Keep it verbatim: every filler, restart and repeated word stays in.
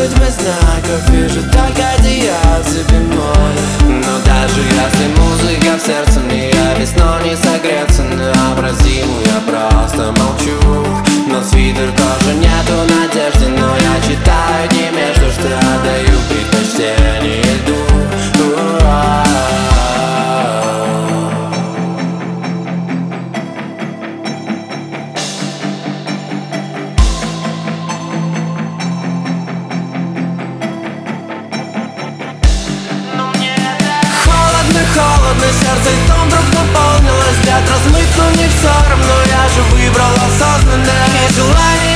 без знаков, вижу только одеяльце море. Но даже если музыка в сердце, мне весной не согреться. А про зиму я просто молчу. На свитер тоже нету надежды, но я читаю не между, что отдаю предпочтение льду. Холодно, сердце и том вдруг наполнилось. Взгляд размыт, но не все равно. Я же выбрал осознанное желание